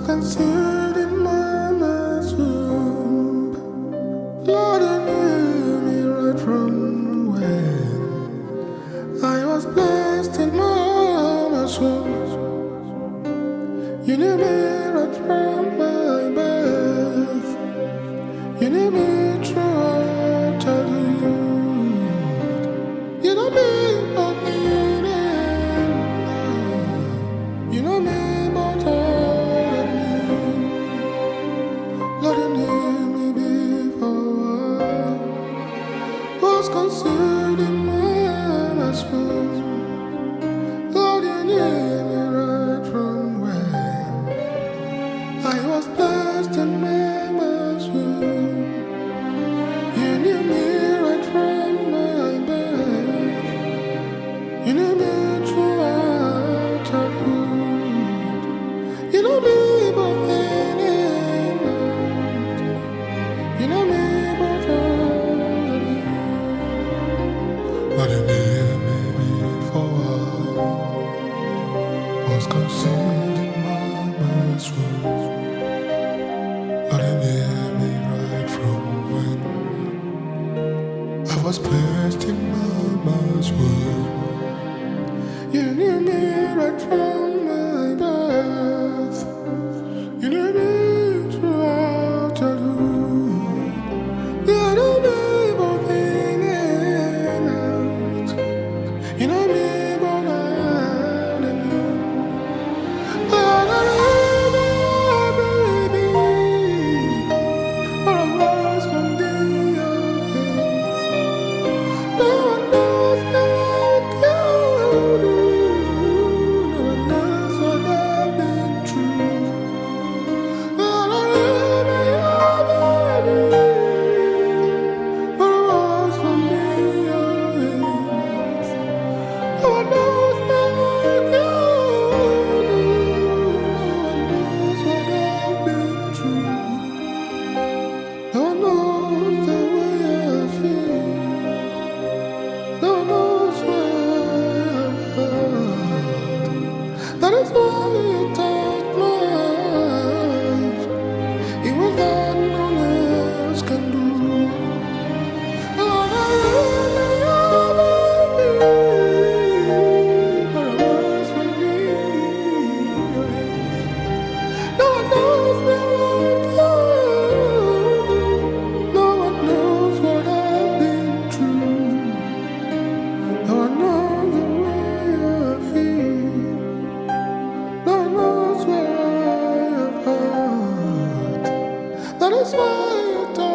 concealed in mama's womb. Lord, you knew me right from when I was placed in mama's womb. You knew me right from my birth. You knew me throughout childhood. You know me, but you know me better than you. Lord, you knew me before I was conceived in mama's womb. Lord, you knew me right from when I was placed in mama's womb. You knew me right from my birth. You knew me throughout childhood. You know me both in and out. You know me better than you. But you knew me before I was conceived in mama's womb. But you knew me right from when I was placed in mama's womb. You knew me right from my birth. You knew me throughout childhood. You know me both in and out. You know me better than you. But I love you, baby. But I was from the earth. No one knows me like you do. No one knows what I've been through. But I love you, baby. But I was from the earth. No one knows me like you do. No one knows what I've been through. No one knows the way I feel. No one knows where I've hurt. That is why you taught my life. It was that no one else can do. Lord, I really love you, but I was from the earth. No one knows me like you. No one knows what I've been through. No one knows the way I feel. No one knows where I've hurt. That is why you